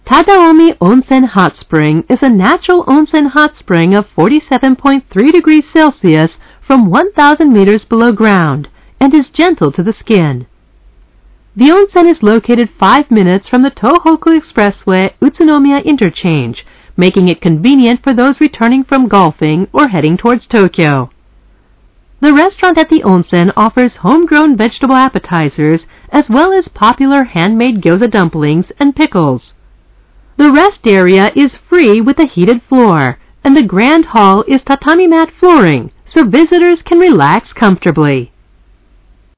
Tadaomi Onsen Hot Spring is a natural onsen hot spring of 47.3 degrees Celsius from 1,000 meters below ground and is gentle to the skin. The onsen is located 5 minutes from the Tohoku Expressway Utsunomiya Interchange, making it convenient for those returning from golfing or heading towards Tokyo. The restaurant at the onsen offers homegrown vegetable appetizers as well as popular handmade gyoza dumplings and pickles. The rest area is free with a heated floor, and the grand hall is tatami mat flooring, so visitors can relax comfortably.